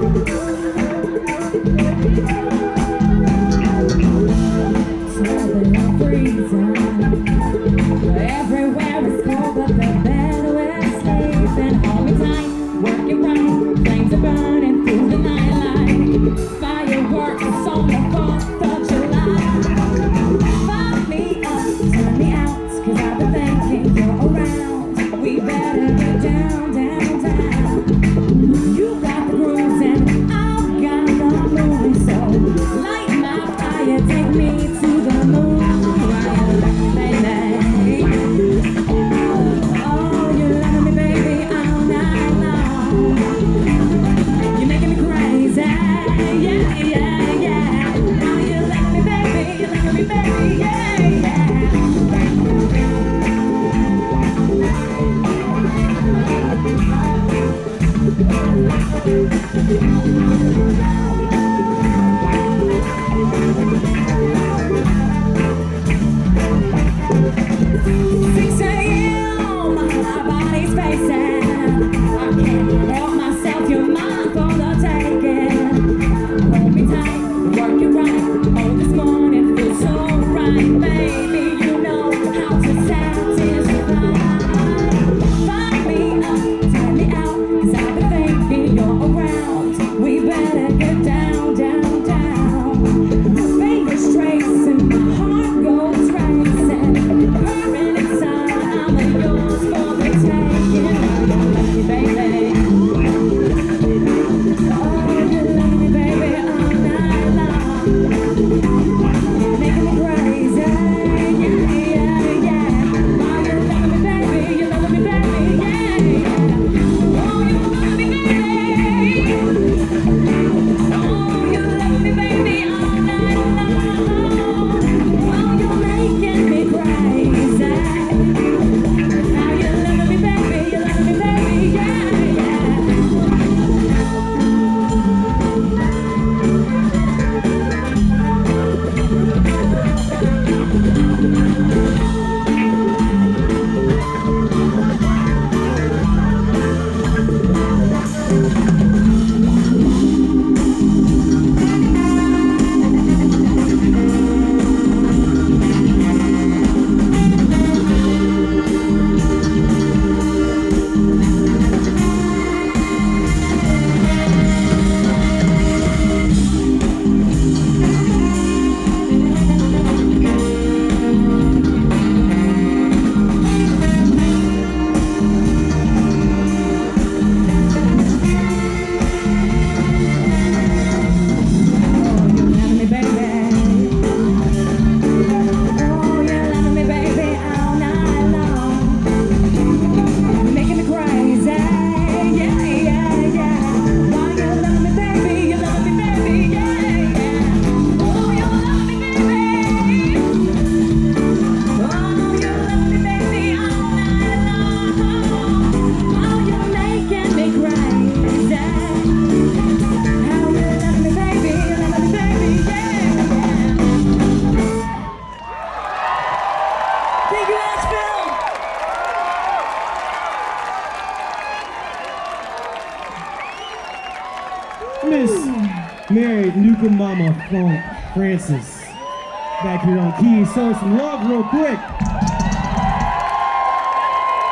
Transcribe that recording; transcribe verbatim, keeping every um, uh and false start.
Everywhere is cold, but the better we're sleeping. Hold me tight, work it right. Flames are burning through the nightlight. Fireworks on the fourth of July. Fire me up, turn me out, 'cause I've been thinking you're around. We better get down, down, down. You got the grooves and I've got the moves. So light my fire, take me to the moon. six a m, my body's pacing. I can't help myself, you're mine for the taking. Hold me tight, work it right. Oh, this morning feels so right, baby. You know how to satisfy. Find me up, turn me out, 'cause I've been thinking you're around. We better get down, down, down. My fingers tracing, my heart goes racing. Burning inside, I'm yours for the taking. Oh, you love me, baby. Oh, you love me, baby, all night long. You're making me crazy, yeah, yeah, yeah. Oh, you love me, baby, you love me, baby, yeah, yeah. Oh, you love me, baby. Oh, you love me, baby, all night long. Oh, you're making me crazy. Now you love me, baby, you love me, baby, yeah, yeah. Thank you, Asheville! Miss Mary Nuka Mama Funk Francis back here on keys. So some love real quick.